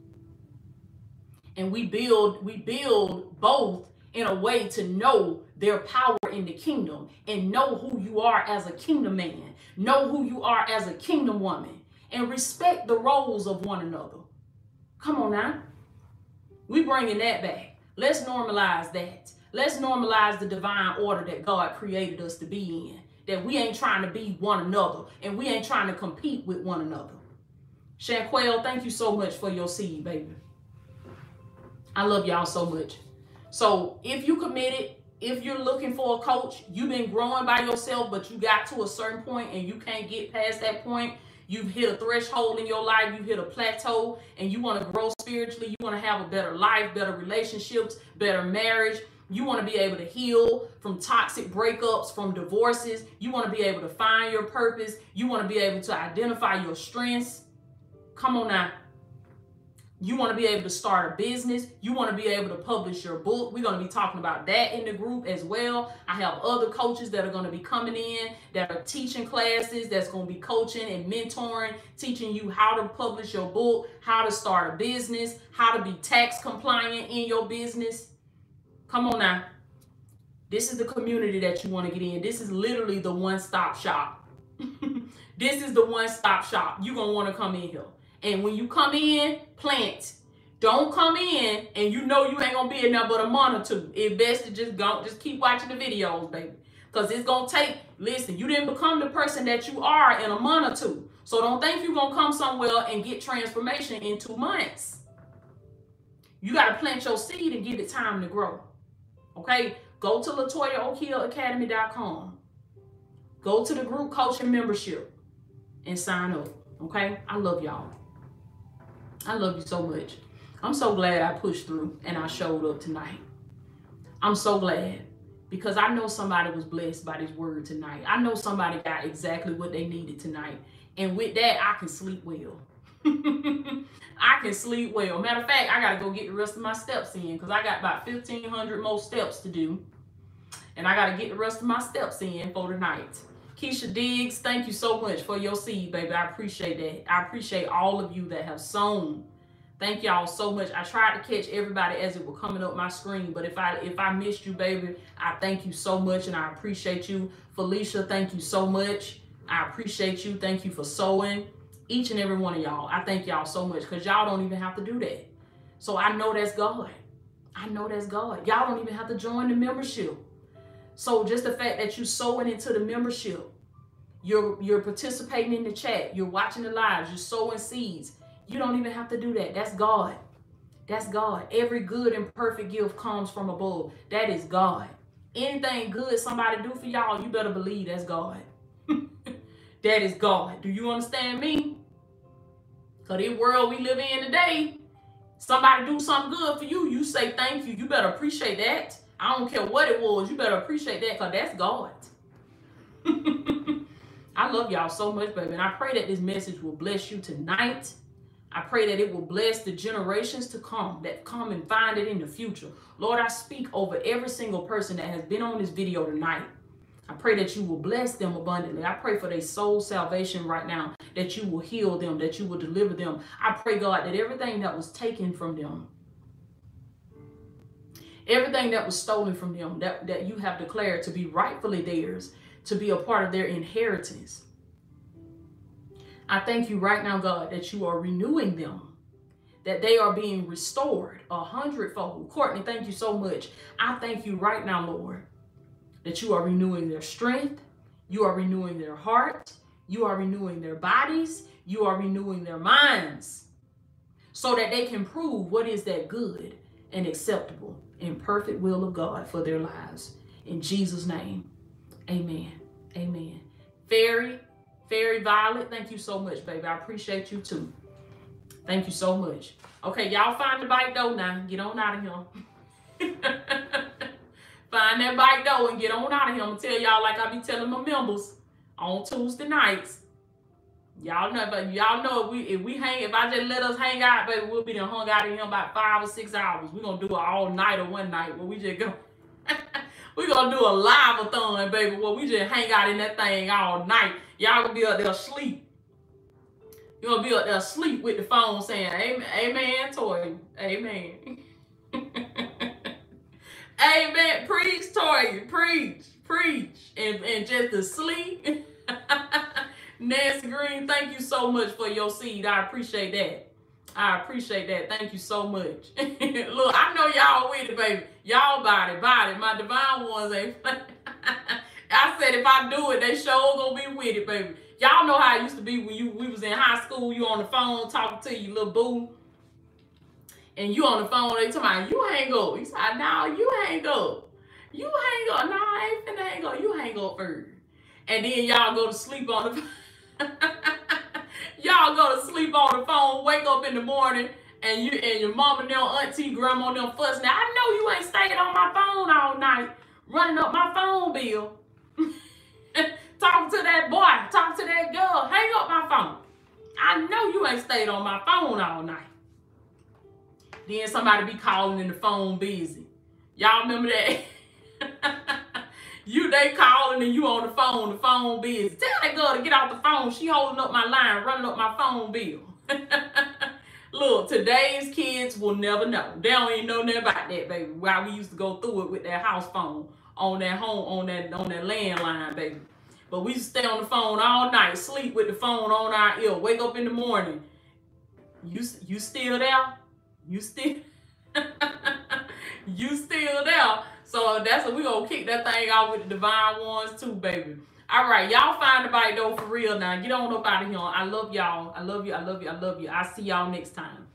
And we build, we build both in a way to know their power in the kingdom and know who you are as a kingdom man. Know who you are as a kingdom woman. And respect the roles of one another. Come on now. We bringing that back. Let's normalize that. Let's normalize the divine order that God created us to be in. That we ain't trying to be one another. And we ain't trying to compete with one another. Shanquelle, thank you so much for your seed, baby. I love y'all so much. So if you committed, if you're looking for a coach, you've been growing by yourself, but you got to a certain point and you can't get past that point. You've hit a threshold in your life. You've hit a plateau and you want to grow spiritually. You want to have a better life, better relationships, better marriage. You want to be able to heal from toxic breakups, from divorces. You want to be able to find your purpose. You want to be able to identify your strengths. Come on now. You want to be able to start a business. You want to be able to publish your book. We're going to be talking about that in the group as well. I have other coaches that are going to be coming in that are teaching classes, that's going to be coaching and mentoring, teaching you how to publish your book, how to start a business, how to be tax compliant in your business. Come on now. This is the community that you want to get in. This is literally the one-stop shop. This is the one-stop shop. You're going to want to come in here. And when you come in, plant. Don't come in and you know you ain't gonna be in there but a month or two. It's best to just go, just keep watching the videos, baby. Because it's gonna take, listen, you didn't become the person that you are in a month or two. So don't think you're gonna come somewhere and get transformation in two months. You gotta plant your seed and give it time to grow. Okay? Go to Latoya Okill Academy dot com. Go to the group coaching membership and sign up. Okay? I love y'all. I love you so much. I'm so glad I pushed through and I showed up tonight. I'm so glad because I know somebody was blessed by this word tonight. I know somebody got exactly what they needed tonight. And with that, I can sleep well. I can sleep well. Matter of fact, I got to go get the rest of my steps in because I got about fifteen hundred more steps to do. And I got to get the rest of my steps in for tonight. Keisha Diggs, thank you so much for your seed, baby. I appreciate that. I appreciate all of you that have sown. Thank y'all so much. I tried to catch everybody as it was coming up my screen, but if I if I missed you, baby, I thank you so much and I appreciate you. Felicia, thank you so much. I appreciate you. Thank you for sowing. Each and every one of y'all. I thank y'all so much because y'all don't even have to do that. So I know that's God. I know that's God. Y'all don't even have to join the membership. So just the fact that you're sowing into the membership, you're, you're participating in the chat, you're watching the lives, you're sowing seeds. You don't even have to do that. That's God. That's God. Every good and perfect gift comes from above. That is God. Anything good somebody do for y'all, you better believe that's God. That is God. Do you understand me? Because this world we live in today, somebody do something good for you, you say thank you. You better appreciate that. I don't care what it was. You better appreciate that because that's God. I love y'all so much, baby. And I pray that this message will bless you tonight. I pray that it will bless the generations to come that come and find it in the future. Lord, I speak over every single person that has been on this video tonight. I pray that you will bless them abundantly. I pray for their soul salvation right now, that you will heal them, that you will deliver them. I pray, God, that everything that was taken from them, everything that was stolen from them, that, that you have declared to be rightfully theirs, to be a part of their inheritance. I thank you right now, God, that you are renewing them, that they are being restored a hundredfold. Courtney, thank you so much. I thank you right now, Lord, that you are renewing their strength, you are renewing their heart, you are renewing their bodies, you are renewing their minds, so that they can prove what is that good and acceptable and perfect will of God for their lives. In Jesus' name, amen. Amen. Fairy, Fairy Violet, thank you so much, baby. I appreciate you too. Thank you so much. Okay, y'all find the bike though now. Get on out of here. Find that bike though and get on out of here. I'm gonna tell y'all like I be telling my members on Tuesday nights. Y'all know, but y'all know if we if we hang, if I just let us hang out, baby, we'll be done hung out in here about five or six hours. We're gonna do it all night or one night where we just go. We're gonna do a live-a-thon, baby, where we just hang out in that thing all night. Y'all gonna be up there asleep. You're gonna be up there asleep with the phone saying, amen, amen, Toya, amen. Amen. Preach, Toya. Preach. Preach. And, and just to sleep. Nancy Green, thank you so much for your seed. I appreciate that. I appreciate that. Thank you so much. Look, I know y'all with it, baby. Y'all body, body. My divine ones ain't. I said if I do it, they sure gonna be with it, baby. Y'all know how it used to be when you we was in high school. You on the phone talking to your little boo. And you on the phone, they talking about, you hang up. He said, no, you hang up. You hang up. No, I ain't finna hang up. You hang up first. And then y'all go to sleep on the y'all go to sleep on the phone, wake up in the morning, and you and your mom and them, auntie, grandma, and them fussing. Now, I know you ain't staying on my phone all night, running up my phone bill. Talking to that boy, talking to that girl. Hang up my phone. I know you ain't stayed on my phone all night. Then somebody be calling and the phone busy. Y'all remember that? You they calling and you on the phone, the phone busy. Tell that girl to get off the phone. She holding up my line, running up my phone bill. Look, today's kids will never know. They don't even know nothing about that, baby. While we used to go through it with that house phone on that home, on that on that landline, baby. But we used to stay on the phone all night, sleep with the phone on our ear, wake up in the morning. You you still there? You still you still there? So that's what we gonna kick that thing out with the divine ones too, baby. All right, y'all find the bite though for real now. Get on up out of here. I love y'all. I love you. I love you. I love you. I'll see y'all next time.